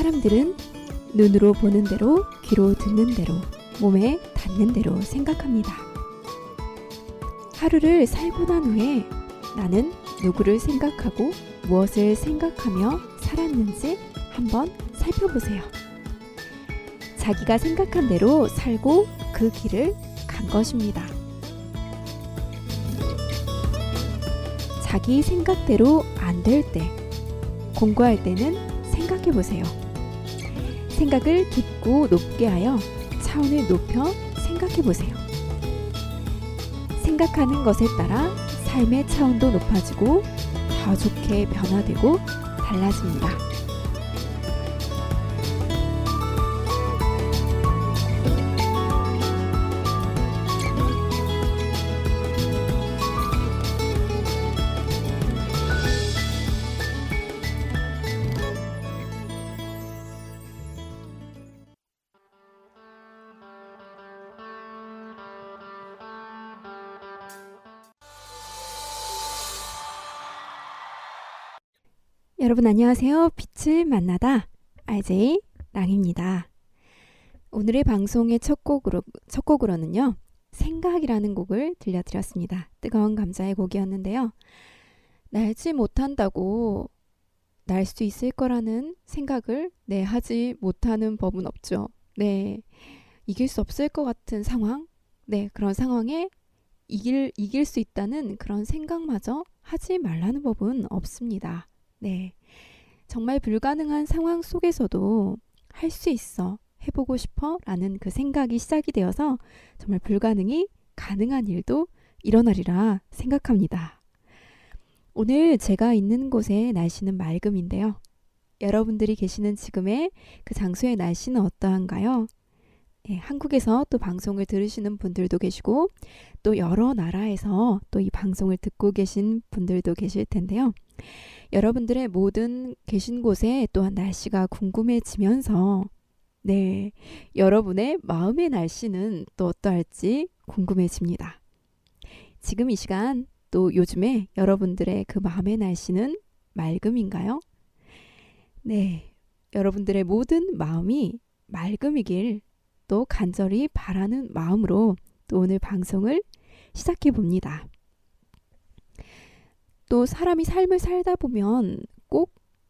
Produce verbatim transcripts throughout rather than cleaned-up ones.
사람들은 눈으로 보는 대로, 귀로 듣는 대로, 몸에 닿는 대로 생각합니다. 하루를 살고 난 후에 나는 누구를 생각하고 무엇을 생각하며 살았는지 한번 살펴보세요. 자기가 생각한 대로 살고 그 길을 간 것입니다. 자기 생각대로 안 될 때, 공부할 때는 생각해 보세요. 생각을 깊고 높게 하여 차원을 높여 생각해 보세요. 생각하는 것에 따라 삶의 차원도 높아지고 더 좋게 변화되고 달라집니다. 여러분 안녕하세요. 빛을 만나다 알제이 랑입니다. 오늘의 방송의 첫 곡으로, 첫 곡으로는요. 생각이라는 곡을 들려드렸습니다. 뜨거운 감자의 곡이었는데요. 날지 못한다고 날 수 있을 거라는 생각을 네, 하지 못하는 법은 없죠. 네, 이길 수 없을 것 같은 상황, 네, 그런 상황에 이길, 이길 수 있다는 그런 생각마저 하지 말라는 법은 없습니다. 네, 정말 불가능한 상황 속에서도 할 수 있어, 해보고 싶어 라는 그 생각이 시작이 되어서 정말 불가능이 가능한 일도 일어나리라 생각합니다. 오늘 제가 있는 곳의 날씨는 맑음인데요. 여러분들이 계시는 지금의 그 장소의 날씨는 어떠한가요? 네, 한국에서 또 방송을 들으시는 분들도 계시고 또 여러 나라에서 또 이 방송을 듣고 계신 분들도 계실 텐데요. 여러분들의 모든 계신 곳에 또한 날씨가 궁금해지면서 네, 여러분의 마음의 날씨는 또 어떠할지 궁금해집니다. 지금 이 시간 또 요즘에 여러분들의 그 마음의 날씨는 맑음인가요? 네, 여러분들의 모든 마음이 맑음이길 또 간절히 바라는 마음으로 또 오늘 방송을 시작해 봅니다. 또 사람이 삶을 살다 보면 꼭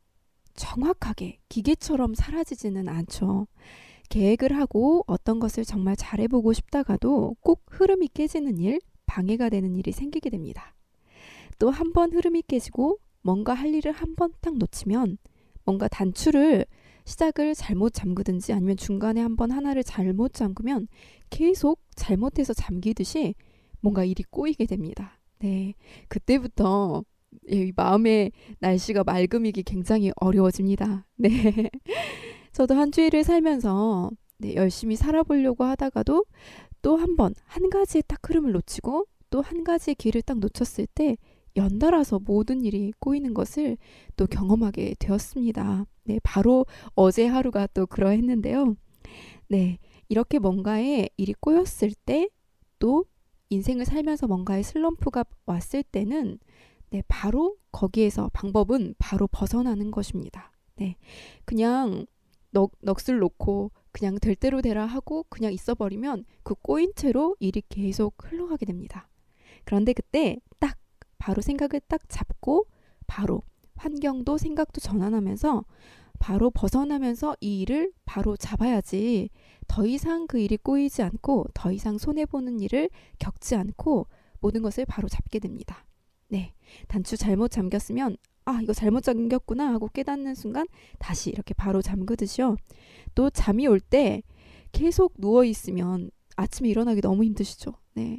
정확하게 기계처럼 사라지지는 않죠. 계획을 하고 어떤 것을 정말 잘해보고 싶다가도 꼭 흐름이 깨지는 일, 방해가 되는 일이 생기게 됩니다. 또 한 번 흐름이 깨지고 뭔가 할 일을 한 번 딱 놓치면 뭔가 단추를 시작을 잘못 잠그든지 아니면 중간에 한번 하나를 잘못 잠그면 계속 잘못해서 잠기듯이 뭔가 일이 꼬이게 됩니다. 네, 그때부터 이 마음의 날씨가 맑음이기 굉장히 어려워집니다. 네, 저도 한 주일을 살면서 네, 열심히 살아보려고 하다가도 또 한 번 한 가지의 딱 흐름을 놓치고 또 한 가지의 길을 딱 놓쳤을 때 연달아서 모든 일이 꼬이는 것을 또 경험하게 되었습니다. 네, 바로 어제 하루가 또 그러했는데요. 네, 이렇게 뭔가에 일이 꼬였을 때 또 인생을 살면서 뭔가의 슬럼프가 왔을 때는 네, 바로 거기에서 방법은 바로 벗어나는 것입니다. 네, 그냥 넋, 넋을 놓고 그냥 될 대로 되라 하고 그냥 있어버리면 그 꼬인 채로 일이 계속 흘러가게 됩니다. 그런데 그때 딱 바로 생각을 딱 잡고 바로 환경도 생각도 전환하면서 바로 벗어나면서 이 일을 바로 잡아야지 더 이상 그 일이 꼬이지 않고 더 이상 손해보는 일을 겪지 않고 모든 것을 바로 잡게 됩니다. 네, 단추 잘못 잠겼으면 아 이거 잘못 잠겼구나 하고 깨닫는 순간 다시 이렇게 바로 잠그듯이요. 또 잠이 올 때 계속 누워있으면 아침에 일어나기 너무 힘드시죠. 네,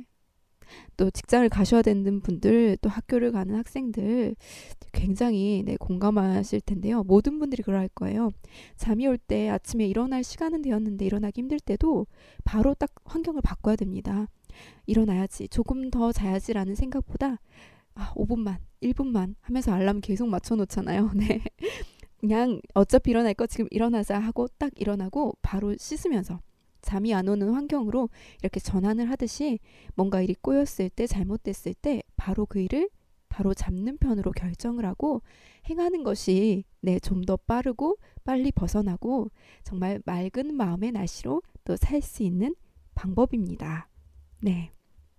또 직장을 가셔야 되는 분들, 또 학교를 가는 학생들 굉장히 네, 공감하실 텐데요. 모든 분들이 그럴 거예요. 잠이 올 때 아침에 일어날 시간은 되었는데 일어나기 힘들 때도 바로 딱 환경을 바꿔야 됩니다. 일어나야지, 조금 더 자야지라는 생각보다 아, 오 분만, 일 분만 하면서 알람 계속 맞춰놓잖아요. 네, 그냥 어차피 일어날 거 지금 일어나자 하고 딱 일어나고 바로 씻으면서 잠이 안 오는 환경으로 이렇게 전환을 하듯이 뭔가 일이 꼬였을 때 잘못됐을 때 바로 그 일을 바로 잡는 편으로 결정을 하고 행하는 것이 네, 좀 더 빠르고 빨리 벗어나고 정말 맑은 마음의 날씨로 또 살 수 있는 방법입니다. 네.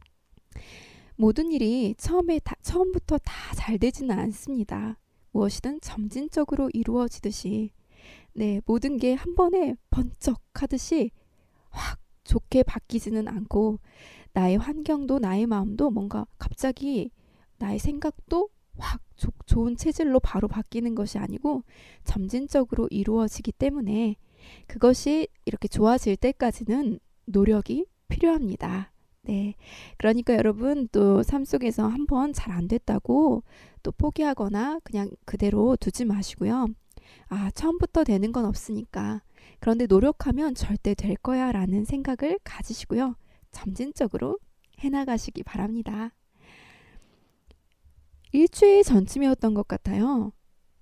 모든 일이 처음에 다, 처음부터 다 잘 되지는 않습니다. 무엇이든 점진적으로 이루어지듯이 네, 모든 게 한 번에 번쩍 하듯이 확 좋게 바뀌지는 않고 나의 환경도 나의 마음도 뭔가 갑자기 나의 생각도 확 조, 좋은 체질로 바로 바뀌는 것이 아니고 점진적으로 이루어지기 때문에 그것이 이렇게 좋아질 때까지는 노력이 필요합니다. 네. 그러니까 여러분 또 삶 속에서 한번 잘 안 됐다고 또 포기하거나 그냥 그대로 두지 마시고요. 아, 처음부터 되는 건 없으니까. 그런데 노력하면 절대 될 거야 라는 생각을 가지시고요. 점진적으로 해나가시기 바랍니다. 일주일 전쯤이었던 것 같아요.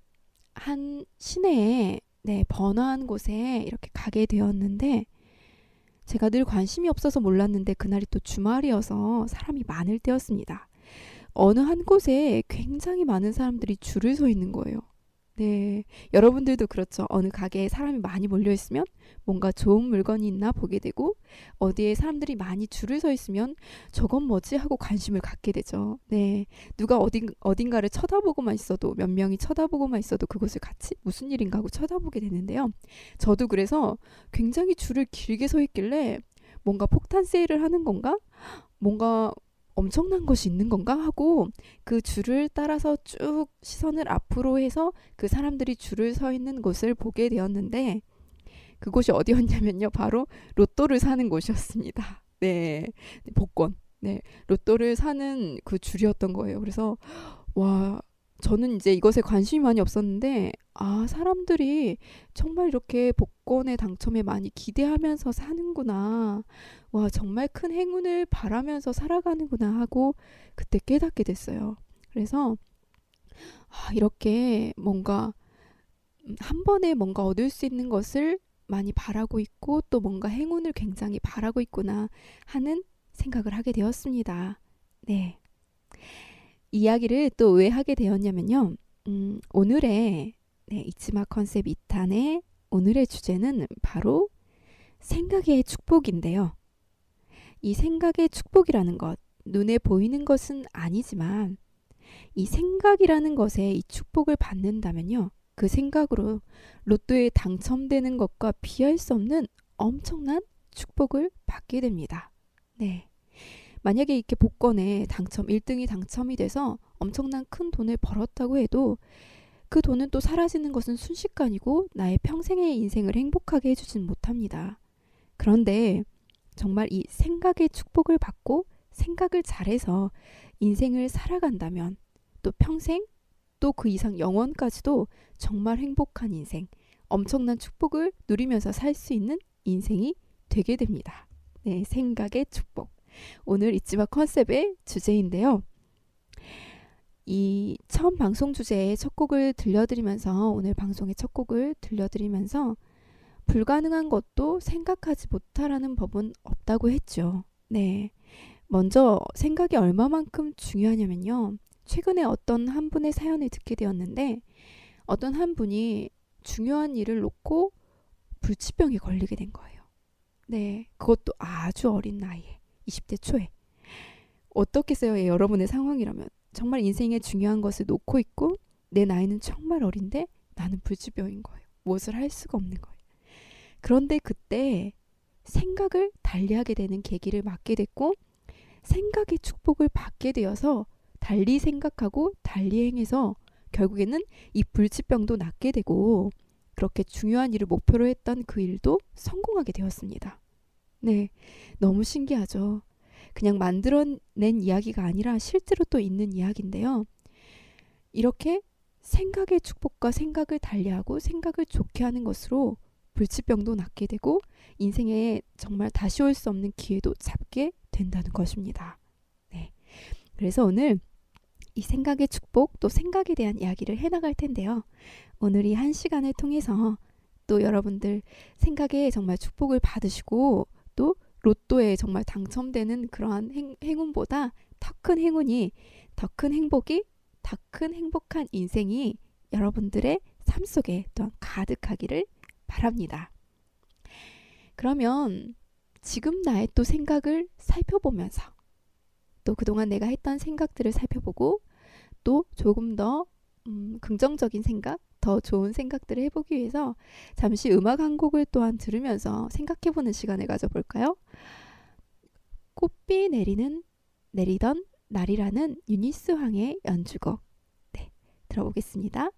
한 시내에 네, 번화한 곳에 이렇게 가게 되었는데 제가 늘 관심이 없어서 몰랐는데 그날이 또 주말이어서 사람이 많을 때였습니다. 어느 한 곳에 굉장히 많은 사람들이 줄을 서 있는 거예요. 네, 여러분들도 그렇죠. 어느 가게에 사람이 많이 몰려 있으면 뭔가 좋은 물건이 있나 보게 되고 어디에 사람들이 많이 줄을 서 있으면 저건 뭐지 하고 관심을 갖게 되죠. 네, 누가 어딘, 어딘가를 쳐다보고만 있어도 몇 명이 쳐다보고만 있어도 그것을 같이 무슨 일인가 하고 쳐다보게 되는데요. 저도 그래서 굉장히 줄을 길게 서 있길래 뭔가 폭탄 세일을 하는 건가? 뭔가 엄청난 것이 있는 건가 하고 그 줄을 따라서 쭉 시선을 앞으로 해서 그 사람들이 줄을 서 있는 곳을 보게 되었는데 그곳이 어디였냐면요. 바로 로또를 사는 곳이었습니다. 네, 복권. 네, 로또를 사는 그 줄이었던 거예요. 그래서 와, 저는 이제 이것에 관심이 많이 없었는데 아, 사람들이 정말 이렇게 복권의 당첨에 많이 기대하면서 사는구나. 와, 정말 큰 행운을 바라면서 살아가는구나 하고 그때 깨닫게 됐어요. 그래서 아, 이렇게 뭔가 한 번에 뭔가 얻을 수 있는 것을 많이 바라고 있고 또 뭔가 행운을 굉장히 바라고 있구나 하는 생각을 하게 되었습니다. 네. 이야기를 또 왜 하게 되었냐면요. 음, 오늘의 네, 잊지마 컨셉 이 탄의 오늘의 주제는 바로 생각의 축복인데요. 이 생각의 축복이라는 것, 눈에 보이는 것은 아니지만 이 생각이라는 것에 이 축복을 받는다면요. 그 생각으로 로또에 당첨되는 것과 비할 수 없는 엄청난 축복을 받게 됩니다. 네. 만약에 이렇게 복권에 당첨 일 등이 당첨이 돼서 엄청난 큰 돈을 벌었다고 해도 그 돈은 또 사라지는 것은 순식간이고 나의 평생의 인생을 행복하게 해주진 못합니다. 그런데 정말 이 생각의 축복을 받고 생각을 잘해서 인생을 살아간다면 또 평생 또 그 이상 영원까지도 정말 행복한 인생, 엄청난 축복을 누리면서 살 수 있는 인생이 되게 됩니다. 네, 생각의 축복. 오늘 잊지마 컨셉의 주제인데요. 이 처음 방송 주제의 첫 곡을 들려드리면서 오늘 방송의 첫 곡을 들려드리면서 불가능한 것도 생각하지 못하라는 법은 없다고 했죠. 네, 먼저 생각이 얼마만큼 중요하냐면요. 최근에 어떤 한 분의 사연을 듣게 되었는데 어떤 한 분이 중요한 일을 놓고 불치병에 걸리게 된 거예요. 네, 그것도 아주 어린 나이에 이십 대 초에. 어떻겠어요? 여러분의 상황이라면. 정말 인생의 중요한 것을 놓고 있고 내 나이는 정말 어린데 나는 불치병인 거예요. 무엇을 할 수가 없는 거예요. 그런데 그때 생각을 달리하게 되는 계기를 맞게 됐고 생각의 축복을 받게 되어서 달리 생각하고 달리 행해서 결국에는 이 불치병도 낫게 되고 그렇게 중요한 일을 목표로 했던 그 일도 성공하게 되었습니다. 네, 너무 신기하죠. 그냥 만들어낸 이야기가 아니라 실제로 또 있는 이야기인데요. 이렇게 생각의 축복과 생각을 달리하고 생각을 좋게 하는 것으로 불치병도 낫게 되고 인생에 정말 다시 올 수 없는 기회도 잡게 된다는 것입니다. 네, 그래서 오늘 이 생각의 축복 또 생각에 대한 이야기를 해나갈 텐데요. 오늘 이 한 시간을 통해서 또 여러분들 생각에 정말 축복을 받으시고 또 로또에 정말 당첨되는 그러한 행, 행운보다 더 큰 행운이 더 큰 행복이 더 큰 행복한 인생이 여러분들의 삶 속에 또한 가득하기를 바랍니다. 그러면 지금 나의 또 생각을 살펴보면서 또 그동안 내가 했던 생각들을 살펴보고 또 조금 더 음, 긍정적인 생각, 더 좋은 생각들을 해보기 위해서 잠시 음악 한 곡을 또한 들으면서 생각해보는 시간을 가져볼까요? 꽃비 내리는 내리던 날이라는 유니스 황의 연주곡, 네, 들어보겠습니다.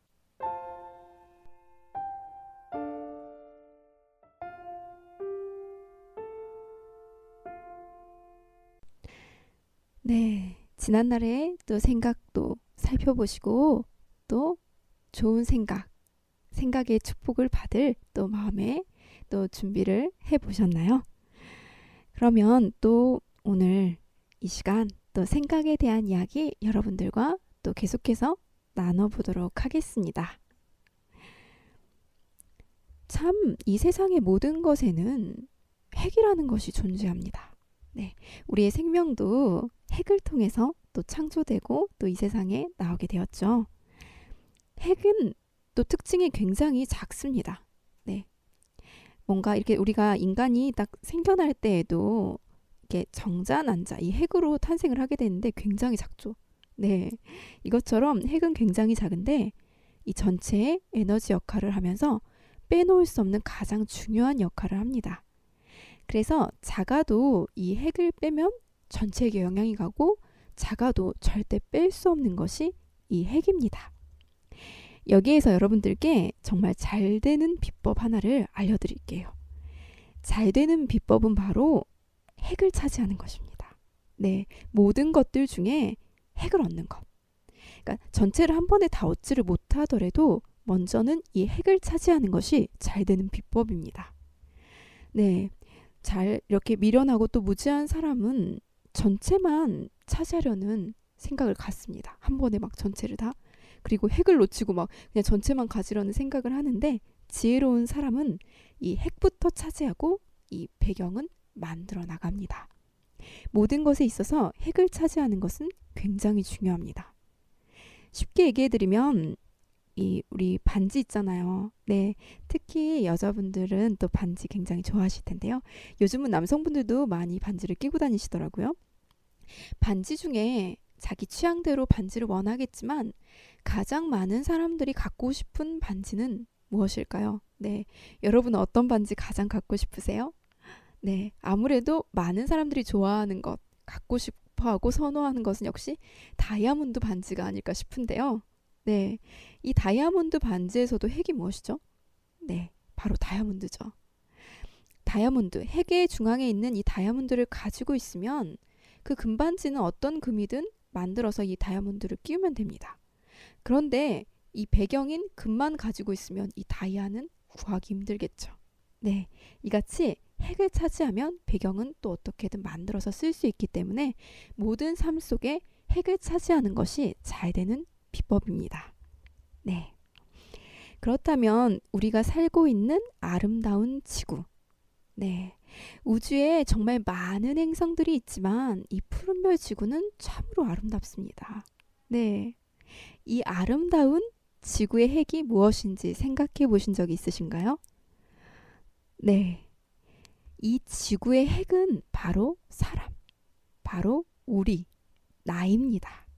네, 지난날의 또 생각도 살펴보시고 또 좋은 생각, 생각의 축복을 받을 또 마음에 또 준비를 해보셨나요? 그러면 또 오늘 이 시간 또 생각에 대한 이야기 여러분들과 또 계속해서 나눠보도록 하겠습니다. 참 이 세상의 모든 것에는 핵이라는 것이 존재합니다. 네, 우리의 생명도 핵을 통해서 또 창조되고 또 이 세상에 나오게 되었죠. 핵은 또 특징이 굉장히 작습니다. 네, 뭔가 이렇게 우리가 인간이 딱 생겨날 때에도 이렇게 정자, 난자 이 핵으로 탄생을 하게 되는데 굉장히 작죠. 네, 이것처럼 핵은 굉장히 작은데 이 전체의 에너지 역할을 하면서 빼놓을 수 없는 가장 중요한 역할을 합니다. 그래서 작아도 이 핵을 빼면 전체에게 영향이 가고 작아도 절대 뺄 수 없는 것이 이 핵입니다. 여기에서 여러분들께 정말 잘 되는 비법 하나를 알려드릴게요. 잘 되는 비법은 바로 핵을 차지하는 것입니다. 네, 모든 것들 중에 핵을 얻는 것. 그러니까 전체를 한 번에 다 얻지를 못하더라도 먼저는 이 핵을 차지하는 것이 잘 되는 비법입니다. 네, 잘 이렇게 미련하고 또 무지한 사람은 전체만 차지하려는 생각을 갖습니다. 한 번에 막 전체를 다. 그리고 핵을 놓치고 막 그냥 전체만 가지려는 생각을 하는데 지혜로운 사람은 이 핵부터 차지하고 이 배경은 만들어 나갑니다. 모든 것에 있어서 핵을 차지하는 것은 굉장히 중요합니다. 쉽게 얘기해드리면 이 우리 반지 있잖아요. 네, 특히 여자분들은 또 반지 굉장히 좋아하실 텐데요. 요즘은 남성분들도 많이 반지를 끼고 다니시더라고요. 반지 중에 자기 취향대로 반지를 원하겠지만 가장 많은 사람들이 갖고 싶은 반지는 무엇일까요? 네, 여러분은 어떤 반지 가장 갖고 싶으세요? 네, 아무래도 많은 사람들이 좋아하는 것, 갖고 싶어하고 선호하는 것은 역시 다이아몬드 반지가 아닐까 싶은데요. 네, 이 다이아몬드 반지에서도 핵이 무엇이죠? 네, 바로 다이아몬드죠. 다이아몬드, 핵의 중앙에 있는 이 다이아몬드를 가지고 있으면 그 금반지는 어떤 금이든 만들어서 이 다이아몬드를 끼우면 됩니다. 그런데 이 배경인 금만 가지고 있으면 이 다이아는 구하기 힘들겠죠. 네, 이같이 핵을 차지하면 배경은 또 어떻게든 만들어서 쓸 수 있기 때문에 모든 삶 속에 핵을 차지하는 것이 잘 되는 비법입니다. 네, 그렇다면 우리가 살고 있는 아름다운 지구, 네, 우주에 정말 많은 행성들이 있지만 이 푸른별 지구는 참으로 아름답습니다. 네, 이 아름다운 지구의 핵이 무엇인지 생각해 보신 적이 있으신가요? 네, 이 지구의 핵은 바로 사람, 바로 우리, 나입니다.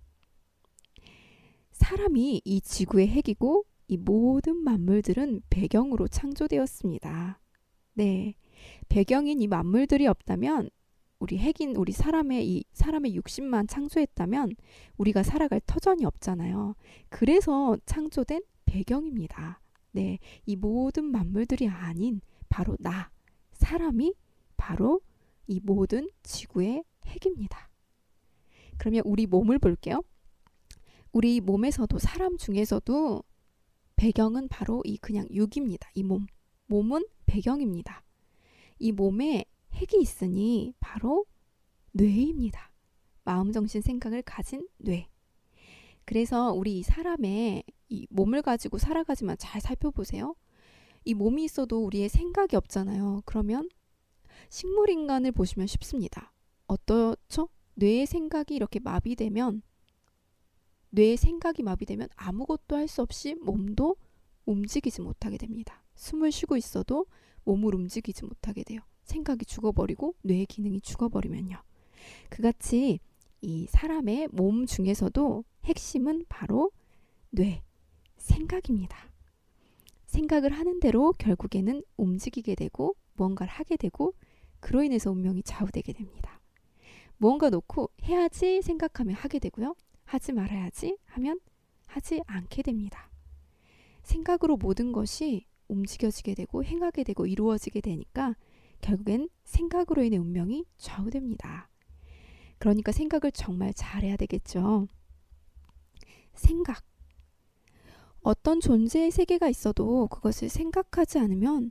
사람이 이 지구의 핵이고 이 모든 만물들은 배경으로 창조되었습니다. 네, 배경인 이 만물들이 없다면 우리 핵인 우리 사람의 이 사람의 육신만 창조했다면 우리가 살아갈 터전이 없잖아요. 그래서 창조된 배경입니다. 네, 이 모든 만물들이 아닌 바로 나, 사람이 바로 이 모든 지구의 핵입니다. 그러면 우리 몸을 볼게요. 우리 몸에서도 사람 중에서도 배경은 바로 이 그냥 육입니다. 이 몸. 몸은 배경입니다. 이 몸에 핵이 있으니 바로 뇌입니다. 마음, 정신, 생각을 가진 뇌. 그래서 우리 이 사람의 이 몸을 가지고 살아가지만 잘 살펴보세요. 이 몸이 있어도 우리의 생각이 없잖아요. 그러면 식물인간을 보시면 쉽습니다. 어떻죠? 뇌의 생각이 이렇게 마비되면 뇌의 생각이 마비되면 아무것도 할 수 없이 몸도 움직이지 못하게 됩니다. 숨을 쉬고 있어도 몸을 움직이지 못하게 돼요. 생각이 죽어버리고 뇌의 기능이 죽어버리면요. 그같이 이 사람의 몸 중에서도 핵심은 바로 뇌, 생각입니다. 생각을 하는 대로 결국에는 움직이게 되고 무언가를 하게 되고 그로 인해서 운명이 좌우되게 됩니다. 무언가 놓고 해야지 생각하면 하게 되고요. 하지 말아야지 하면 하지 않게 됩니다. 생각으로 모든 것이 움직여지게 되고 행하게 되고 이루어지게 되니까 결국엔 생각으로 인해 운명이 좌우됩니다. 그러니까 생각을 정말 잘해야 되겠죠. 생각. 어떤 존재의 세계가 있어도 그것을 생각하지 않으면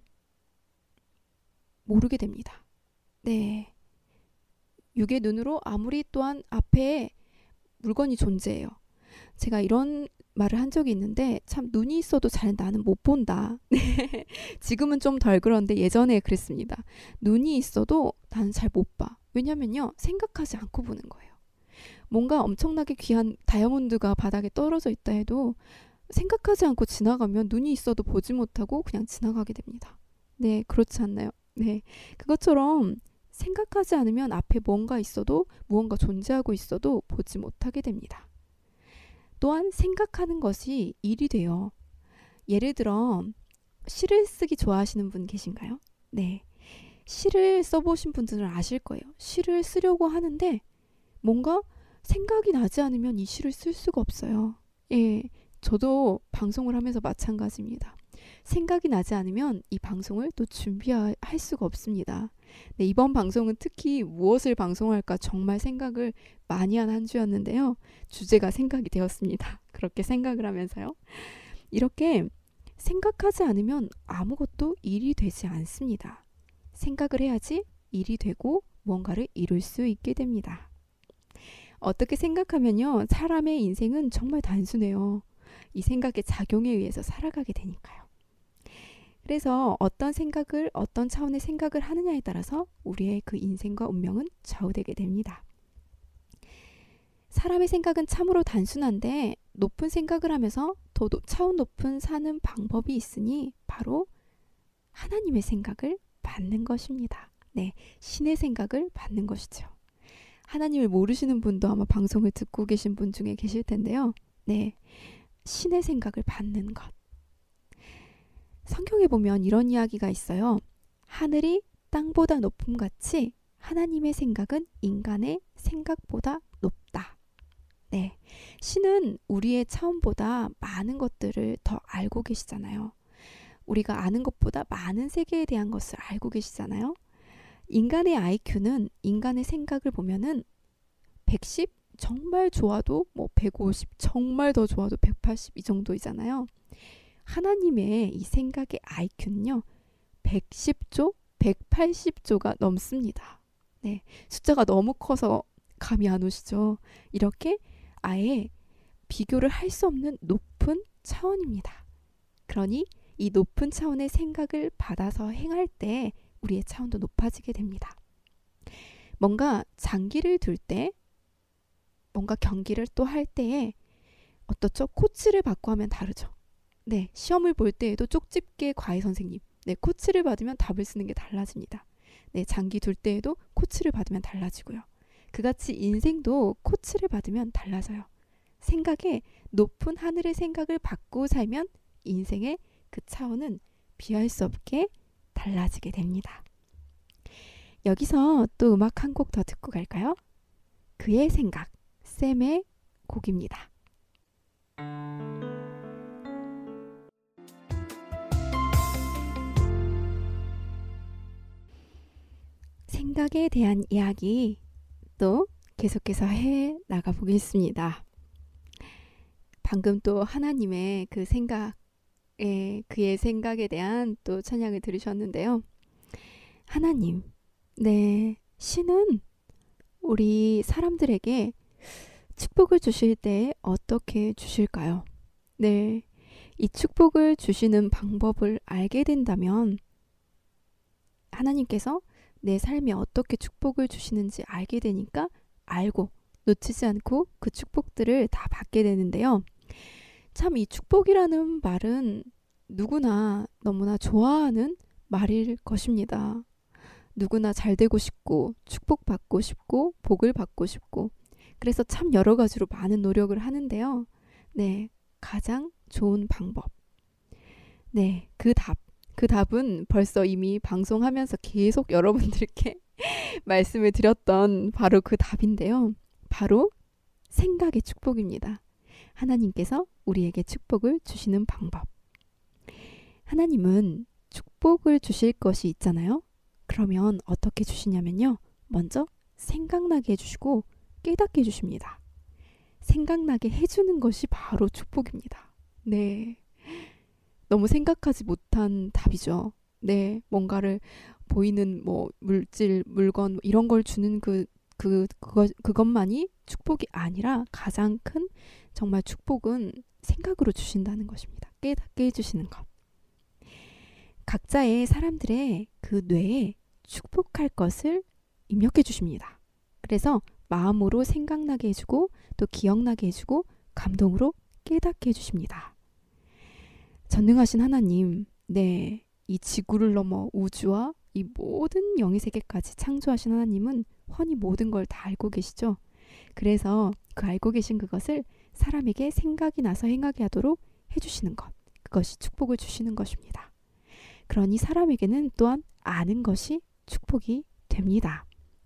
모르게 됩니다. 네. 육의 눈으로 아무리 또한 앞에 물건이 존재해요. 제가 이런 말을 한 적이 있는데 참 눈이 있어도 잘 나는 못 본다. 지금은 좀 덜 그런데 예전에 그랬습니다. 눈이 있어도 나는 잘 못 봐. 왜냐면요. 생각하지 않고 보는 거예요. 뭔가 엄청나게 귀한 다이아몬드가 바닥에 떨어져 있다 해도 생각하지 않고 지나가면 눈이 있어도 보지 못하고 그냥 지나가게 됩니다. 네, 그렇지 않나요? 네, 그것처럼 생각하지 않으면 앞에 뭔가 있어도 무언가 존재하고 있어도 보지 못하게 됩니다. 또한 생각하는 것이 일이 돼요. 예를 들어 시를 쓰기 좋아하시는 분 계신가요? 네, 시를 써보신 분들은 아실 거예요. 시를 쓰려고 하는데 뭔가 생각이 나지 않으면 이 시를 쓸 수가 없어요. 예, 저도 방송을 하면서 마찬가지입니다. 생각이 나지 않으면 이 방송을 또 준비할 수가 없습니다. 네, 이번 방송은 특히 무엇을 방송할까 정말 생각을 많이 한 한 주였는데요. 주제가 생각이 되었습니다. 그렇게 생각을 하면서요. 이렇게 생각하지 않으면 아무것도 일이 되지 않습니다. 생각을 해야지 일이 되고 뭔가를 이룰 수 있게 됩니다. 어떻게 생각하면요. 사람의 인생은 정말 단순해요. 이 생각의 작용에 의해서 살아가게 되니까요. 그래서 어떤 생각을 어떤 차원의 생각을 하느냐에 따라서 우리의 그 인생과 운명은 좌우되게 됩니다. 사람의 생각은 참으로 단순한데 높은 생각을 하면서 더 차원 높은 사는 방법이 있으니 바로 하나님의 생각을 받는 것입니다. 네, 신의 생각을 받는 것이죠. 하나님을 모르시는 분도 아마 방송을 듣고 계신 분 중에 계실 텐데요. 네, 신의 생각을 받는 것. 성경에 보면 이런 이야기가 있어요. 하늘이 땅보다 높음같이 하나님의 생각은 인간의 생각보다 높다. 네, 신은 우리의 차원보다 많은 것들을 더 알고 계시잖아요. 우리가 아는 것보다 많은 세계에 대한 것을 알고 계시잖아요. 인간의 아이큐는 인간의 생각을 보면은 백십 정말 좋아도 뭐 백오십 정말 더 좋아도 백팔십 이 정도이잖아요. 하나님의 이 생각의 아이큐는요. 백십 조, 백팔십 조가 넘습니다. 네, 숫자가 너무 커서 감이 안 오시죠? 이렇게 아예 비교를 할 수 없는 높은 차원입니다. 그러니 이 높은 차원의 생각을 받아서 행할 때 우리의 차원도 높아지게 됩니다. 뭔가 장기를 둘 때, 뭔가 경기를 또 할 때에 어떻죠? 코치를 받고 하면 다르죠. 네, 시험을 볼 때에도 쪽집게 과외 선생님, 네, 코치를 받으면 답을 쓰는 게 달라집니다. 네, 장기 둘 때에도 코치를 받으면 달라지고요. 그같이 인생도 코치를 받으면 달라져요. 생각에 높은 하늘의 생각을 받고 살면 인생의 그 차원은 비할 수 없게 달라지게 됩니다. 여기서 또 음악 한 곡 더 듣고 갈까요? 그의 생각, 샘의 곡입니다. 생각에 대한 이야기 또 계속해서 해 나가 보겠습니다. 방금 또 하나님의 그 생각에 그의 생각에 대한 또 찬양을 들으셨는데요. 하나님, 네, 신은 우리 사람들에게 축복을 주실 때 어떻게 주실까요? 네, 이 축복을 주시는 방법을 알게 된다면 하나님께서 내 삶에 어떻게 축복을 주시는지 알게 되니까 알고 놓치지 않고 그 축복들을 다 받게 되는데요. 참 이 축복이라는 말은 누구나 너무나 좋아하는 말일 것입니다. 누구나 잘 되고 싶고 축복받고 싶고 복을 받고 싶고 그래서 참 여러 가지로 많은 노력을 하는데요. 네, 가장 좋은 방법. 네, 그 답. 그 답은 벌써 이미 방송하면서 계속 여러분들께 말씀을 드렸던 바로 그 답인데요. 바로 생각의 축복입니다. 하나님께서 우리에게 축복을 주시는 방법. 하나님은 축복을 주실 것이 있잖아요. 그러면 어떻게 주시냐면요. 먼저 생각나게 해주시고 깨닫게 해주십니다. 생각나게 해주는 것이 바로 축복입니다. 네. 너무 생각하지 못한 답이죠. 네. 뭔가를 보이는 뭐 물질, 물건 이런 걸 주는 그, 그, 그것, 그것만이 축복이 아니라 가장 큰 정말 축복은 생각으로 주신다는 것입니다. 깨닫게 해주시는 것. 각자의 사람들의 그 뇌에 축복할 것을 입력해 주십니다. 그래서 마음으로 생각나게 해주고 또 기억나게 해주고 감동으로 깨닫게 해주십니다. 전능하신 하나님, 네, 이 지구를 넘어 우주와 이 모든 영의 세계까지 창조하신 하나님은 훤히 모든 걸 다 알고 계시죠. 그래서 그 알고 계신 그것을 사람에게 생각이 나서 행하게 하도록 해주시는 것, 그것이 축복을 주시는 것입니다. 그러니 사람에게는 또한 아는 것이 축복이 됩니다.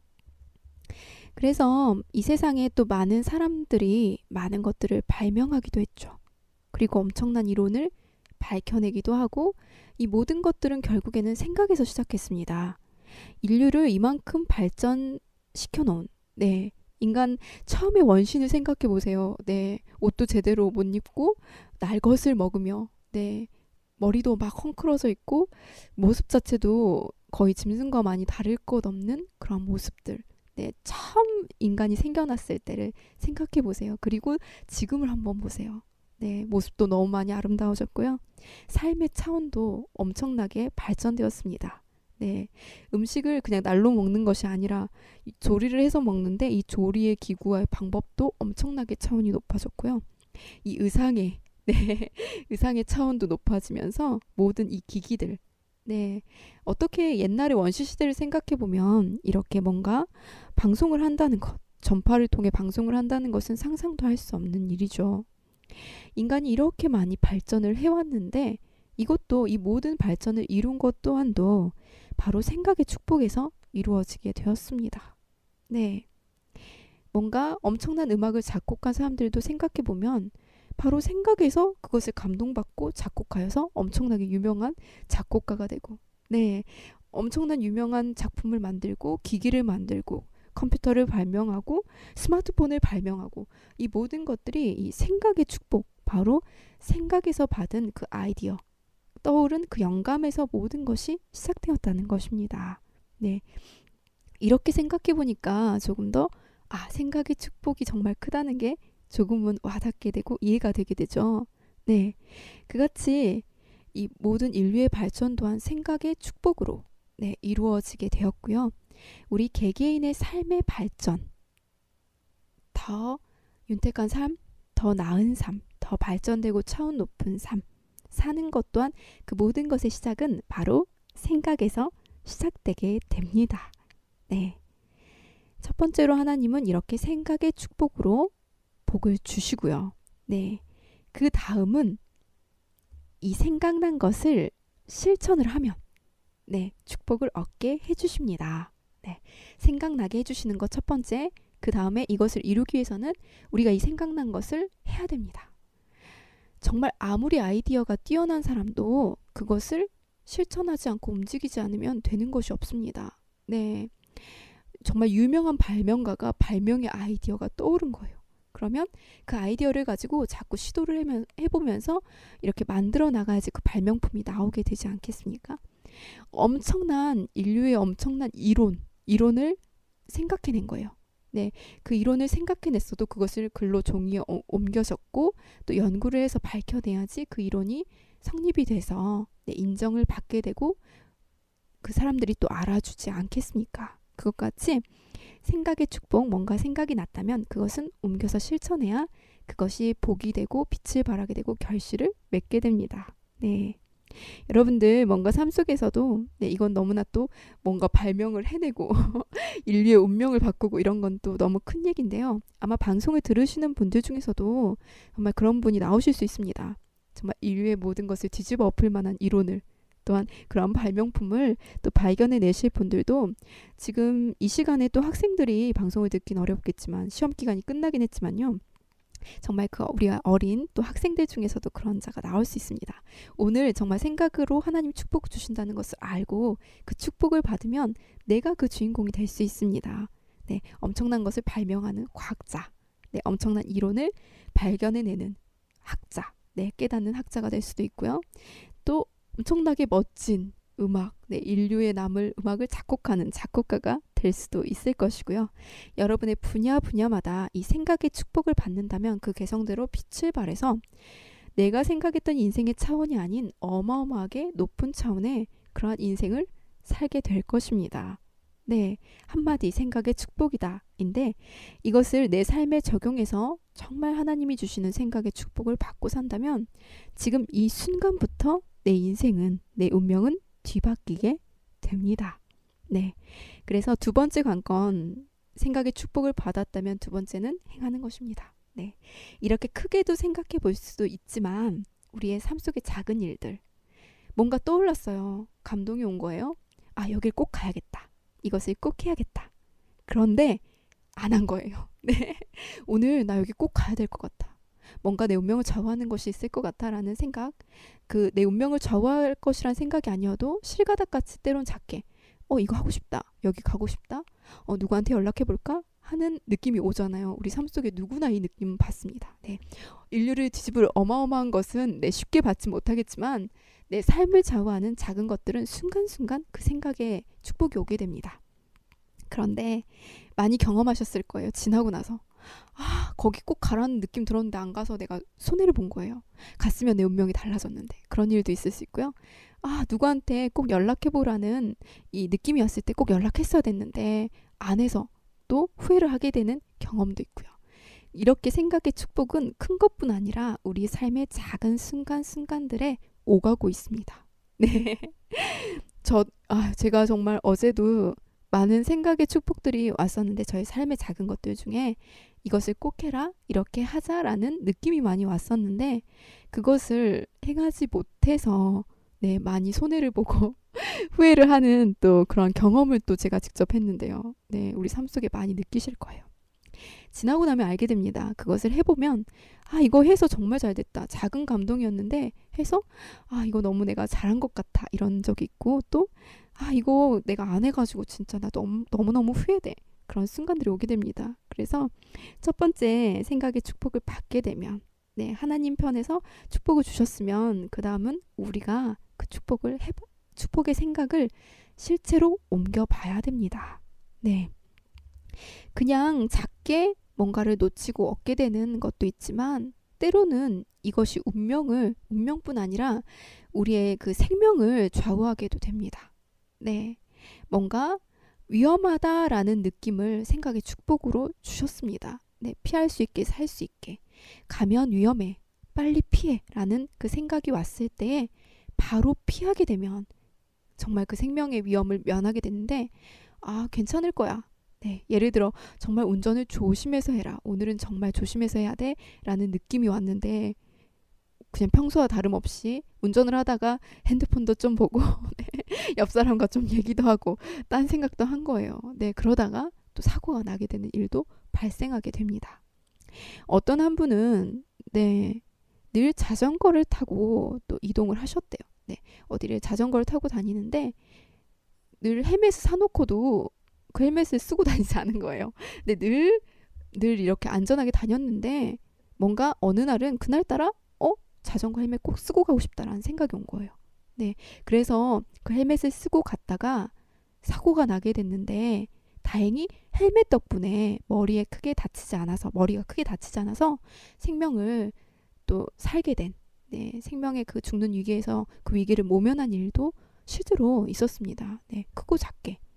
그래서 이 세상에 또 많은 사람들이 많은 것들을 발명하기도 했죠. 그리고 엄청난 이론을 밝혀내기도 하고 이 모든 것들은 결국에는 생각에서 시작했습니다. 인류를 이만큼 발전시켜 놓은 네, 인간 처음에 원신을 생각해 보세요. 네, 옷도 제대로 못 입고 날것을 먹으며 네, 머리도 막 헝클어져 있고 모습 자체도 거의 짐승과 많이 다를 것 없는 그런 모습들. 네, 처음 인간이 생겨났을 때를 생각해 보세요. 그리고 지금을 한번 보세요. 네, 모습도 너무 많이 아름다워졌고요. 삶의 차원도 엄청나게 발전되었습니다. 네, 음식을 그냥 날로 먹는 것이 아니라 조리를 해서 먹는데 이 조리의 기구와 방법도 엄청나게 차원이 높아졌고요. 이 의상의 네, 의상의 차원도 높아지면서 모든 이 기기들 네, 어떻게 옛날의 원시시대를 생각해보면 이렇게 뭔가 방송을 한다는 것, 전파를 통해 방송을 한다는 것은 상상도 할 수 없는 일이죠. 인간이 이렇게 많이 발전을 해왔는데 이것도 이 모든 발전을 이룬 것 또한도 바로 생각의 축복에서 이루어지게 되었습니다. 네, 뭔가 엄청난 음악을 작곡한 사람들도 생각해보면 바로 생각에서 그것을 감동받고 작곡하여서 엄청나게 유명한 작곡가가 되고 네, 엄청난 유명한 작품을 만들고 기기를 만들고 컴퓨터를 발명하고 스마트폰을 발명하고 이 모든 것들이 이 생각의 축복 바로 생각에서 받은 그 아이디어 떠오른 그 영감에서 모든 것이 시작되었다는 것입니다. 네, 이렇게 생각해 보니까 조금 더 아, 생각의 축복이 정말 크다는 게 조금은 와닿게 되고 이해가 되게 되죠. 네, 그같이 이 모든 인류의 발전 또한 생각의 축복으로 네, 이루어지게 되었고요. 우리 개개인의 삶의 발전, 더 윤택한 삶, 더 나은 삶, 더 발전되고 차원 높은 삶, 사는 것 또한 그 모든 것의 시작은 바로 생각에서 시작되게 됩니다. 네, 첫 번째로 하나님은 이렇게 생각의 축복으로 복을 주시고요. 네, 그 다음은 이 생각난 것을 실천을 하면 네, 축복을 얻게 해주십니다. 네, 생각나게 해주시는 것 첫 번째, 그 다음에 이것을 이루기 위해서는 우리가 이 생각난 것을 해야 됩니다. 정말 아무리 아이디어가 뛰어난 사람도 그것을 실천하지 않고 움직이지 않으면 되는 것이 없습니다. 네, 정말 유명한 발명가가 발명의 아이디어가 떠오른 거예요. 그러면 그 아이디어를 가지고 자꾸 시도를 해보면서 이렇게 만들어 나가야지 그 발명품이 나오게 되지 않겠습니까? 엄청난 인류의 엄청난 이론, 이론을 생각해낸 거예요. 네, 그 이론을 생각해냈어도 그것을 글로 종이에 어, 옮겨졌고 또 연구를 해서 밝혀내야지 그 이론이 성립이 돼서 네, 인정을 받게 되고 그 사람들이 또 알아주지 않겠습니까? 그것같이 생각의 축복, 뭔가 생각이 났다면 그것은 옮겨서 실천해야 그것이 복이 되고 빛을 발하게 되고 결실을 맺게 됩니다. 네. 여러분들 뭔가 삶 속에서도 네, 이건 너무나 또 뭔가 발명을 해내고 인류의 운명을 바꾸고 이런 건 또 너무 큰 얘기인데요. 아마 방송을 들으시는 분들 중에서도 정말 그런 분이 나오실 수 있습니다. 정말 인류의 모든 것을 뒤집어 엎을 만한 이론을 또한 그런 발명품을 또 발견해내실 분들도 지금 이 시간에 또 학생들이 방송을 듣긴 어렵겠지만 시험 기간이 끝나긴 했지만요. 정말 그 우리 어린 또 학생들 중에서도 그런 자가 나올 수 있습니다. 오늘 정말 생각으로 하나님 축복 주신다는 것을 알고 그 축복을 받으면 내가 그 주인공이 될 수 있습니다. 네, 엄청난 것을 발명하는 과학자, 네, 엄청난 이론을 발견해내는 학자, 네, 깨닫는 학자가 될 수도 있고요. 또 엄청나게 멋진 음악, 네, 인류의 남을 음악을 작곡하는 작곡가가 될 수도 있을 것이고요. 여러분의 분야 분야마다 이 생각의 축복을 받는다면 그 개성대로 빛을 발해서 내가 생각했던 인생의 차원이 아닌 어마어마하게 높은 차원의 그러한 인생을 살게 될 것입니다. 네, 한마디 생각의 축복이다 인데 이것을 내 삶에 적용해서 정말 하나님이 주시는 생각의 축복을 받고 산다면 지금 이 순간부터 내 인생은, 내 운명은 뒤바뀌게 됩니다. 네. 그래서 두 번째 관건, 생각의 축복을 받았다면 두 번째는 행하는 것입니다. 네. 이렇게 크게도 생각해 볼 수도 있지만 우리의 삶 속의 작은 일들, 뭔가 떠올랐어요. 감동이 온 거예요. 아, 여길 꼭 가야겠다. 이것을 꼭 해야겠다. 그런데 안 한 거예요. 네. 오늘 나 여기 꼭 가야 될 것 같다. 뭔가 내 운명을 좌우하는 것이 있을 것 같다라는 생각, 그 내 운명을 좌우할 것이란 생각이 아니어도 실가닥같이 때론 작게 어 이거 하고 싶다, 여기 가고 싶다, 어 누구한테 연락해볼까 하는 느낌이 오잖아요. 우리 삶 속에 누구나 이 느낌은 받습니다. 네. 인류를 뒤집을 어마어마한 것은 네, 쉽게 받지 못하겠지만 내 삶을 좌우하는 작은 것들은 순간순간 그 생각에 축복이 오게 됩니다. 그런데 많이 경험하셨을 거예요. 지나고 나서 아, 거기 꼭 가라는 느낌 들었는데 안 가서 내가 손해를 본 거예요. 갔으면 내 운명이 달라졌는데. 그런 일도 있을 수 있고요. 아, 누구한테 꼭 연락해보라는 이 느낌이 왔을 때 꼭 연락했어야 됐는데 안 해서 또 후회를 하게 되는 경험도 있고요. 이렇게 생각의 축복은 큰 것뿐 아니라 우리 삶의 작은 순간순간들에 오가고 있습니다. 네. 저, 아, 제가 정말 어제도 많은 생각의 축복들이 왔었는데 저의 삶의 작은 것들 중에 이것을 꼭 해라, 이렇게 하자라는 느낌이 많이 왔었는데 그것을 행하지 못해서 네, 많이 손해를 보고 후회를 하는 또 그런 경험을 또 제가 직접 했는데요. 네, 우리 삶 속에 많이 느끼실 거예요. 지나고 나면 알게 됩니다. 그것을 해보면 아, 이거 해서 정말 잘 됐다. 작은 감동이었는데 해서 아, 이거 너무 내가 잘한 것 같아. 이런 적이 있고 또 아, 이거 내가 안 해가지고 진짜 나 너무, 너무너무 후회돼. 그런 순간들이 오게 됩니다. 그래서 첫 번째 생각의 축복을 받게 되면 네, 하나님 편에서 축복을 주셨으면 그 다음은 우리가 그 축복을 해, 축복의 생각을 실제로 옮겨봐야 됩니다. 네. 그냥 작게 뭔가를 놓치고 얻게 되는 것도 있지만 때로는 이것이 운명을, 운명뿐 아니라 우리의 그 생명을 좌우하게도 됩니다. 네. 뭔가 위험하다라는 느낌을 생각의 축복으로 주셨습니다. 네. 피할 수 있게, 살 수 있게. 가면 위험해. 빨리 피해. 라는 그 생각이 왔을 때에 바로 피하게 되면 정말 그 생명의 위험을 면하게 되는데 아, 괜찮을 거야. 네, 예를 들어 정말 운전을 조심해서 해라. 오늘은 정말 조심해서 해야 돼. 라는 느낌이 왔는데 그냥 평소와 다름없이 운전을 하다가 핸드폰도 좀 보고 네, 옆 사람과 좀 얘기도 하고 딴 생각도 한 거예요. 네, 그러다가 또 사고가 나게 되는 일도 발생하게 됩니다. 어떤 한 분은 네, 늘 자전거를 타고 또 이동을 하셨대요. 네, 어디를 자전거를 타고 다니는데 늘 헬멧을 사놓고도 그 헬멧을 쓰고 다니지 않은 거예요. 근데 늘, 늘 이렇게 안전하게 다녔는데 뭔가 어느 날은 그날따라 어? 자전거 헬멧 꼭 쓰고 가고 싶다라는 생각이 온 거예요. 네, 그래서 그 헬멧을 쓰고 갔다가 사고가 나게 됐는데 다행히 헬멧 덕분에 머리에 크게 다치지 않아서 머리가 크게 다치지 않아서 생명을 또 살게 된 네, 생명의 그 죽는 위기에서 그 위기를 모면한 일도 실제로 있었습니다. 네, 크고 작게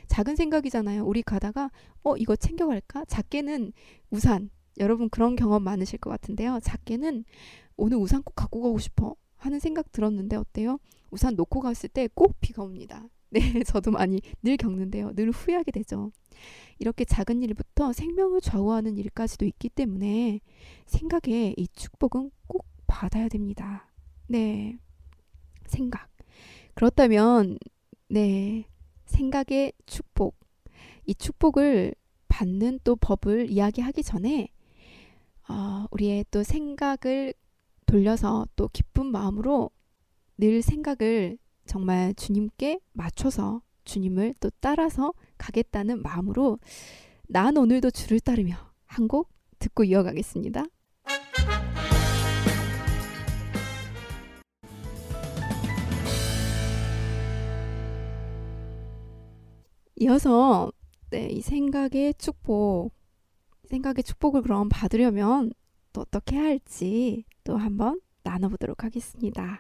작은 생각이잖아요. 우리 가다가 어 이거 챙겨갈까? 작게는 우산. 여러분 그런 경험 많으실 것 같은데요. 작게는 오늘 우산 꼭 갖고 가고 싶어 하는 생각 들었는데 어때요? 우산 놓고 갔을 때 꼭 비가 옵니다. 네, 저도 많이 늘 겪는데요. 늘 후회하게 되죠. 이렇게 작은 일부터 생명을 좌우하는 일까지도 있기 때문에 생각에 이 축복은 꼭 받아야 됩니다. 네, 생각. 그렇다면 네, 생각의 축복. 이 축복을 받는 또 법을 이야기하기 전에 어, 우리의 또 생각을 돌려서 또 기쁜 마음으로 늘 생각을 정말 주님께 맞춰서 주님을 또 따라서 가겠다는 마음으로 난 오늘도 주를 따르며 한 곡 듣고 이어가겠습니다. 이어서 네, 이 생각의 축복, 생각의 축복을 그럼 받으려면 또 어떻게 해야 할지 또 한번 나눠보도록 하겠습니다.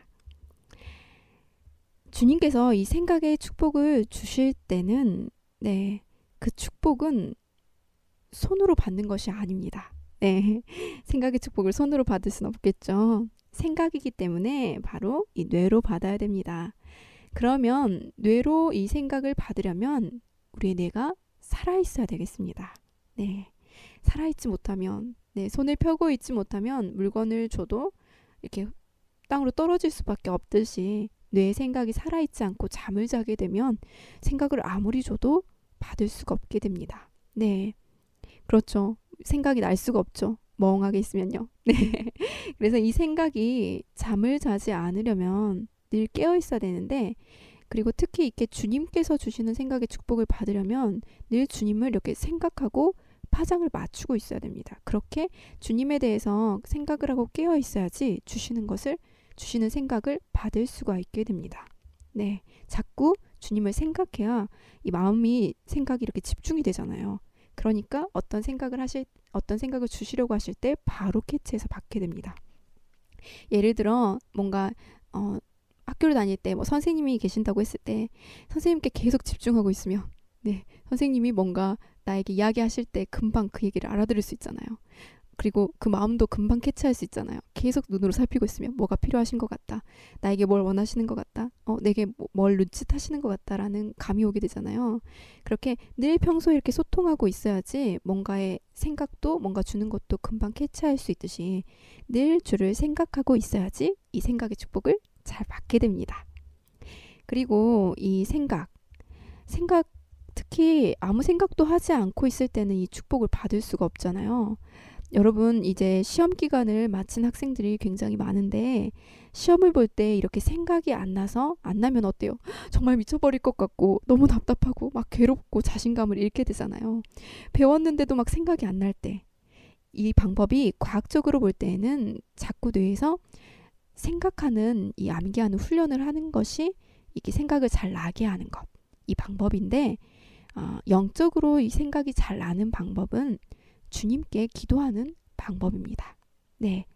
주님께서 이 생각의 축복을 주실 때는 네, 그 축복은 손으로 받는 것이 아닙니다. 네, 생각의 축복을 손으로 받을 수는 없겠죠. 생각이기 때문에 바로 이 뇌로 받아야 됩니다. 그러면 뇌로 이 생각을 받으려면 우리의 뇌가 살아있어야 되겠습니다. 네, 살아있지 못하면 네, 손을 펴고 있지 못하면 물건을 줘도 이렇게 땅으로 떨어질 수밖에 없듯이 뇌의 생각이 살아있지 않고 잠을 자게 되면 생각을 아무리 줘도 받을 수가 없게 됩니다. 네, 그렇죠. 생각이 날 수가 없죠. 멍하게 있으면요. 네, 그래서 이 생각이 잠을 자지 않으려면 늘 깨어 있어야 되는데, 그리고 특히 이렇게 주님께서 주시는 생각의 축복을 받으려면 늘 주님을 이렇게 생각하고 파장을 맞추고 있어야 됩니다. 그렇게 주님에 대해서 생각을 하고 깨어 있어야지 주시는 것을, 주시는 생각을 받을 수가 있게 됩니다. 네, 자꾸 주님을 생각해야 이 마음이, 생각이 이렇게 집중이 되잖아요. 그러니까 어떤 생각을 하실, 어떤 생각을 주시려고 하실 때 바로 캐치해서 받게 됩니다. 예를 들어 뭔가 어, 학교를 다닐 때 뭐 선생님이 계신다고 했을 때 선생님께 계속 집중하고 있으면 네, 선생님이 뭔가 나에게 이야기하실 때 금방 그 얘기를 알아들을 수 있잖아요. 그리고 그 마음도 금방 캐치할 수 있잖아요. 계속 눈으로 살피고 있으면 뭐가 필요하신 것 같다, 나에게 뭘 원하시는 것 같다, 어, 내게 뭐, 뭘 눈짓하시는 것 같다라는 감이 오게 되잖아요. 그렇게 늘 평소에 이렇게 소통하고 있어야지 뭔가의 생각도, 뭔가 주는 것도 금방 캐치할 수 있듯이 늘 주를 생각하고 있어야지 이 생각의 축복을 잘 받게 됩니다. 그리고 이 생각, 생각 특히 아무 생각도 하지 않고 있을 때는 이 축복을 받을 수가 없잖아요. 여러분, 이제 시험 기간을 마친 학생들이 굉장히 많은데 시험을 볼 때 이렇게 생각이 안 나서, 안 나면 어때요? 정말 미쳐버릴 것 같고 너무 답답하고 막 괴롭고 자신감을 잃게 되잖아요. 배웠는데도 막 생각이 안 날 때, 이 방법이 과학적으로 볼 때에는 자꾸 뇌에서 생각하는, 이 암기하는 훈련을 하는 것이 이게 생각을 잘 나게 하는 것, 이 방법인데 어, 영적으로 이 생각이 잘 나는 방법은 주님께 기도하는 방법입니다. 네,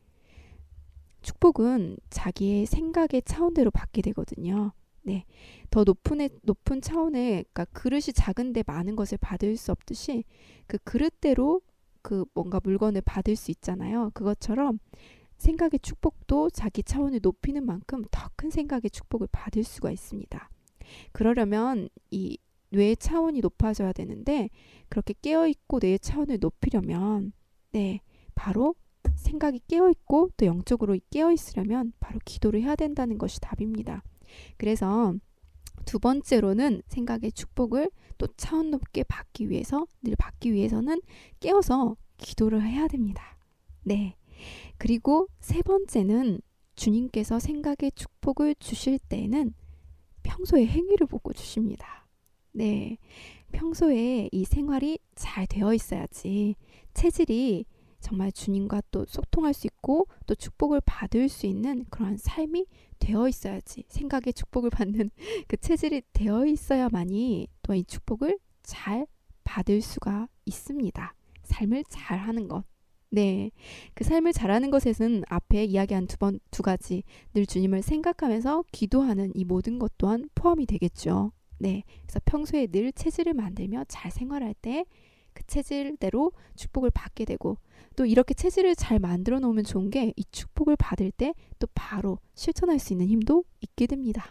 축복은 자기의 생각의 차원대로 받게 되거든요. 네, 더 높은, 높은 차원의, 그러니까 그릇이 작은데 많은 것을 받을 수 없듯이 그 그릇대로 그 뭔가 물건을 받을 수 있잖아요. 그것처럼 생각의 축복도 자기 차원을 높이는 만큼 더 큰 생각의 축복을 받을 수가 있습니다. 그러려면 이 뇌의 차원이 높아져야 되는데, 그렇게 깨어있고 뇌의 차원을 높이려면 네, 바로 생각이 깨어있고 또 영적으로 깨어있으려면 바로 기도를 해야 된다는 것이 답입니다. 그래서 두 번째로는 생각의 축복을 또 차원 높게 받기 위해서, 늘 받기 위해서는 깨어서 기도를 해야 됩니다. 네, 그리고 세 번째는 주님께서 생각의 축복을 주실 때는 평소에 행위를 보고 주십니다. 네, 평소에 이 생활이 잘 되어 있어야지, 체질이 정말 주님과 또 소통할 수 있고 또 축복을 받을 수 있는 그러한 삶이 되어 있어야지, 생각의 축복을 받는 그 체질이 되어 있어야만이 또 이 축복을 잘 받을 수가 있습니다. 삶을 잘 하는 것. 네, 그 삶을 잘하는 것에는 앞에 이야기한 두 번, 두 가지, 늘 주님을 생각하면서 기도하는 이 모든 것 또한 포함이 되겠죠. 네, 그래서 평소에 늘 체질을 만들며 잘 생활할 때 그 체질대로 축복을 받게 되고, 또 이렇게 체질을 잘 만들어 놓으면 좋은 게 이 축복을 받을 때 또 바로 실천할 수 있는 힘도 있게 됩니다.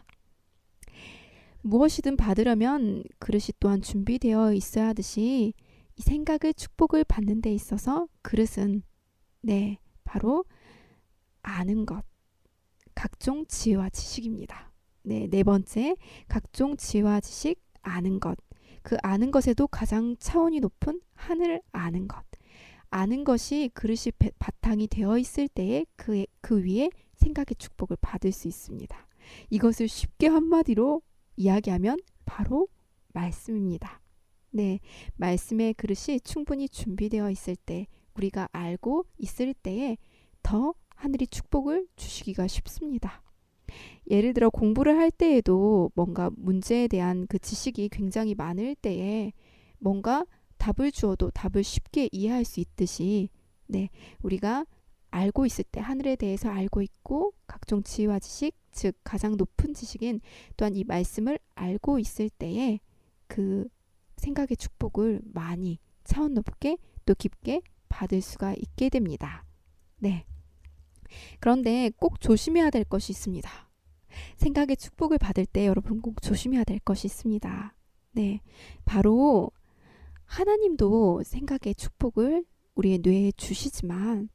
무엇이든 받으려면 그릇이 또한 준비되어 있어야 하듯이 이 생각을 축복을 받는 데 있어서 그릇은 네, 바로 아는 것, 각종 지혜와 지식입니다. 네, 네 번째, 각종 지혜와 지식, 아는 것. 그 아는 것에도 가장 차원이 높은 하늘을 아는 것. 아는 것이 그릇이 바탕이 되어 있을 때에 그, 그 위에 생각의 축복을 받을 수 있습니다. 이것을 쉽게 한마디로 이야기하면 바로 말씀입니다. 네, 말씀의 그릇이 충분히 준비되어 있을 때, 우리가 알고 있을 때에 더 하늘이 축복을 주시기가 쉽습니다. 예를 들어 공부를 할 때에도 뭔가 문제에 대한 그 지식이 굉장히 많을 때에 뭔가 답을 주어도 답을 쉽게 이해할 수 있듯이, 네, 우리가 알고 있을 때 하늘에 대해서 알고 있고 각종 지혜와 지식, 즉 가장 높은 지식인 또한 이 말씀을 알고 있을 때에 그 생각의 축복을 많이 차원 높게 또 깊게 받을 수가 있게 됩니다. 네. 그런데 꼭 조심해야 될 것이 있습니다. 생각의 축복을 받을 때 여러분 꼭 조심해야 될 것이 있습니다. 네, 바로 하나님도 생각의 축복을 우리의 뇌에 주시지만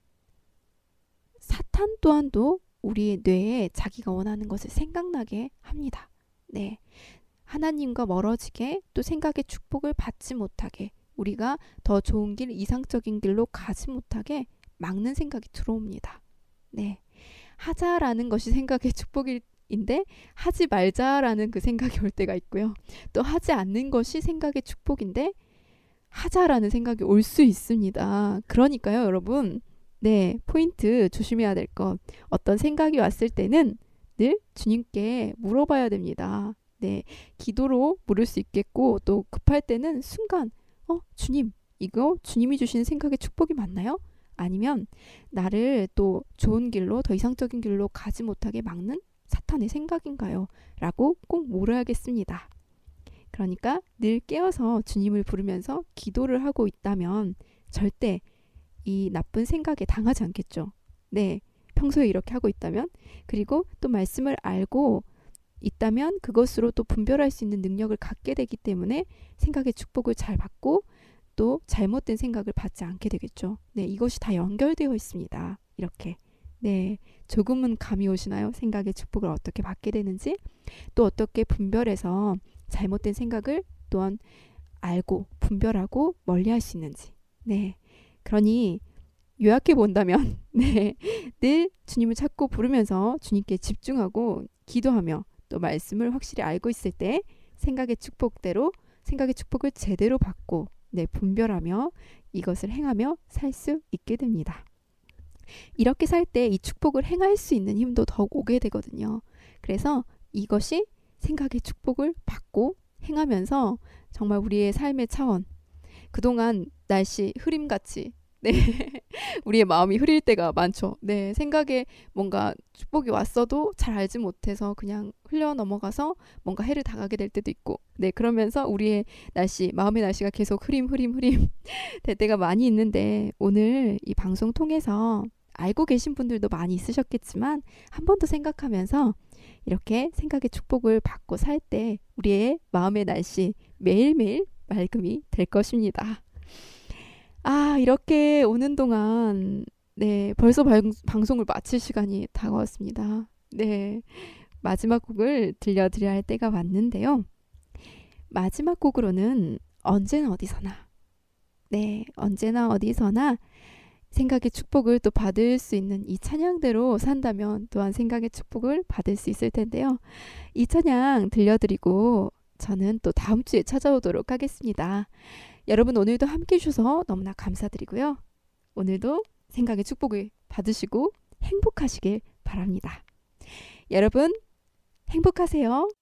사탄 또한도 우리의 뇌에 자기가 원하는 것을 생각나게 합니다. 네, 하나님과 멀어지게 또 생각의 축복을 받지 못하게, 우리가 더 좋은 길, 이상적인 길로 가지 못하게 막는 생각이 들어옵니다. 네, 하자라는 것이 생각의 축복인데 하지 말자라는 그 생각이 올 때가 있고요. 또 하지 않는 것이 생각의 축복인데 하자라는 생각이 올 수 있습니다. 그러니까요, 여러분. 네, 포인트 조심해야 될 것. 어떤 생각이 왔을 때는 늘 주님께 물어봐야 됩니다. 네, 기도로 물을 수 있겠고, 또 급할 때는 순간 어, 주님, 이거 주님이 주시는 생각의 축복이 맞나요? 아니면 나를 또 좋은 길로, 더 이상적인 길로 가지 못하게 막는 사탄의 생각인가요? 라고 꼭 물어야겠습니다. 그러니까 늘 깨어서 주님을 부르면서 기도를 하고 있다면 절대 이 나쁜 생각에 당하지 않겠죠. 네, 평소에 이렇게 하고 있다면, 그리고 또 말씀을 알고 있다면 그것으로 또 분별할 수 있는 능력을 갖게 되기 때문에 생각의 축복을 잘 받고 또 잘못된 생각을 받지 않게 되겠죠. 네, 이것이 다 연결되어 있습니다. 이렇게. 네, 조금은 감이 오시나요? 생각의 축복을 어떻게 받게 되는지, 또 어떻게 분별해서 잘못된 생각을 또한 알고 분별하고 멀리할 수 있는지. 네, 그러니 요약해 본다면 네, 늘 주님을 찾고 부르면서 주님께 집중하고 기도하며 또 말씀을 확실히 알고 있을 때 생각의 축복대로 생각의 축복을 제대로 받고 네, 분별하며 이것을 행하며 살 수 있게 됩니다. 이렇게 살 때 이 축복을 행할 수 있는 힘도 더욱 오게 되거든요. 그래서 이것이 생각의 축복을 받고 행하면서 정말 우리의 삶의 차원, 그동안 날씨 흐림같이 네, 우리의 마음이 흐릴 때가 많죠. 네, 생각에 뭔가 축복이 왔어도 잘 알지 못해서 그냥 흘려 넘어가서 뭔가 해를 당하게 될 때도 있고, 네, 그러면서 우리의 날씨, 마음의 날씨가 계속 흐림 흐림 흐림 될 때가 많이 있는데, 오늘 이 방송 통해서 알고 계신 분들도 많이 있으셨겠지만 한 번 더 생각하면서 이렇게 생각의 축복을 받고 살 때 우리의 마음의 날씨 매일매일 맑음이 될 것입니다. 아, 이렇게 오는 동안 네, 벌써 방, 방송을 마칠 시간이 다가왔습니다. 네, 마지막 곡을 들려드려야 할 때가 왔는데요. 마지막 곡으로는 언제나 어디서나, 네, 언제나 어디서나 생각의 축복을 또 받을 수 있는 이 찬양대로 산다면 또한 생각의 축복을 받을 수 있을 텐데요. 이 찬양 들려드리고 저는 또 다음 주에 찾아오도록 하겠습니다. 여러분, 오늘도 함께 해주셔서 너무나 감사드리고요. 오늘도 생각의 축복을 받으시고 행복하시길 바랍니다. 여러분, 행복하세요.